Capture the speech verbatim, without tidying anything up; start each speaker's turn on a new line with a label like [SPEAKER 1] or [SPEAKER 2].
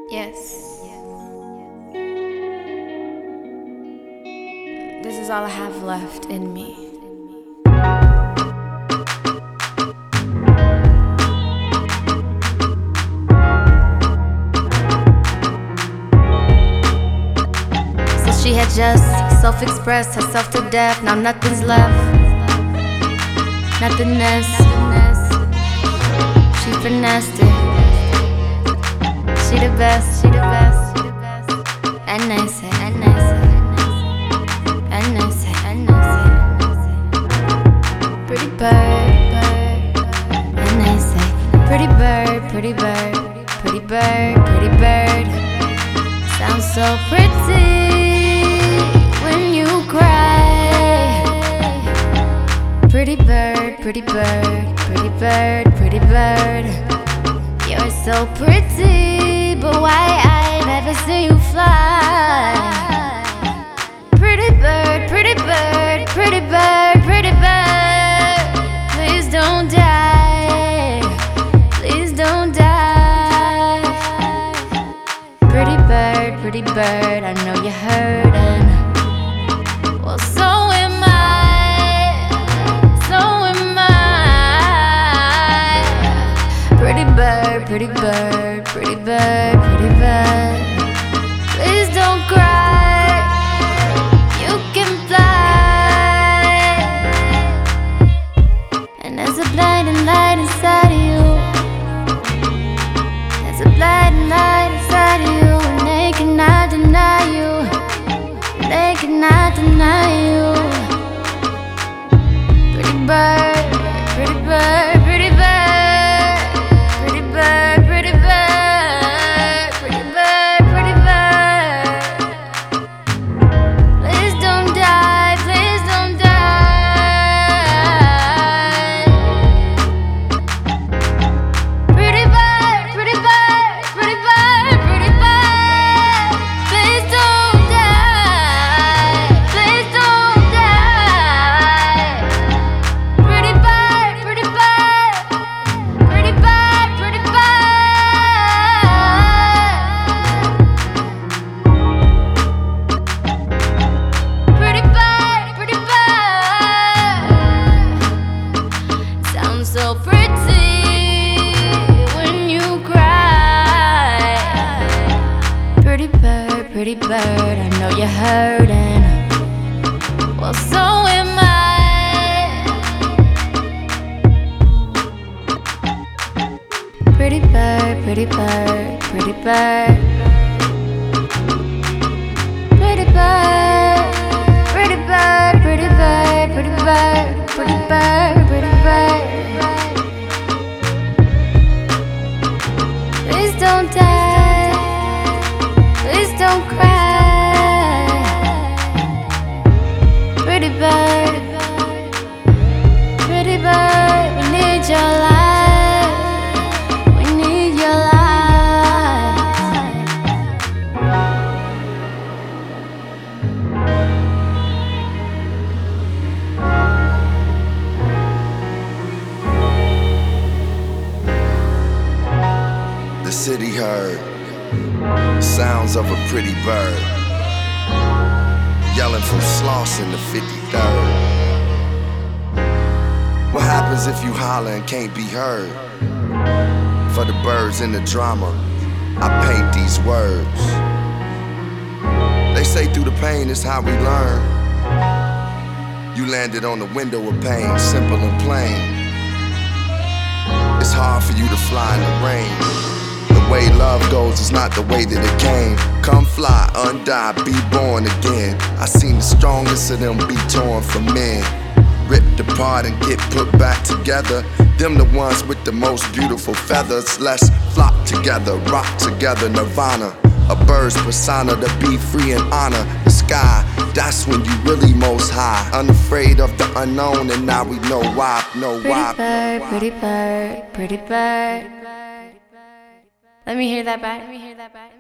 [SPEAKER 1] Yes. This is all I have left in me. So she had just self-expressed herself to death. Now nothing's left, nothingness. She finessed it. She the best, she the best, she the best. And I say, and I say, and I say, and I say, pretty bird, bird. And I say, pretty bird, pretty bird, pretty bird, pretty bird. Sounds so pretty when you cry. Pretty bird, pretty bird, pretty bird, pretty bird. You're so pretty, but why I never see you fly? Pretty bird, pretty bird, pretty bird, pretty bird. Please don't die, please don't die. Pretty bird, pretty bird, I know you're hurting. Well, so am I, so am I. Pretty bird, pretty bird, pretty bird, pretty bird. Please don't cry, you can fly. And there's a blinding light inside of you. There's a blinding light inside of you, and they cannot deny you. They cannot deny you. Pretty bird, pretty bird, pretty bird. So pretty when you cry. Pretty bird, pretty bird, I know you're hurting. Well, so am I. Pretty bird, pretty bird, pretty bird. Pretty bird, pretty bird, pretty bird, pretty bird, pretty bird, pretty bird. Please don't die, please don't cry. Pretty bird, pretty bird, we need your life, we need your life.
[SPEAKER 2] The city heard sounds of a pretty bird yelling from Slauson to fifty-third. What happens if you holler and can't be heard? For the birds in the drama, I paint these words. They say through the pain is how we learn. You landed on the window of pain, simple and plain. It's hard for you to fly in the rain. The way love goes is not the way that it came. Come fly, undie, be born again. I seen the strongest of them be torn from men, ripped apart and get put back together. Them the ones with the most beautiful feathers. Let's flock together, rock together, nirvana. A bird's persona to be free and honor the sky. That's when you really most high, unafraid of the unknown, and now we know why, know why.
[SPEAKER 1] Pretty bird, pretty bird, pretty bird. Let me hear that back. Let me hear that back.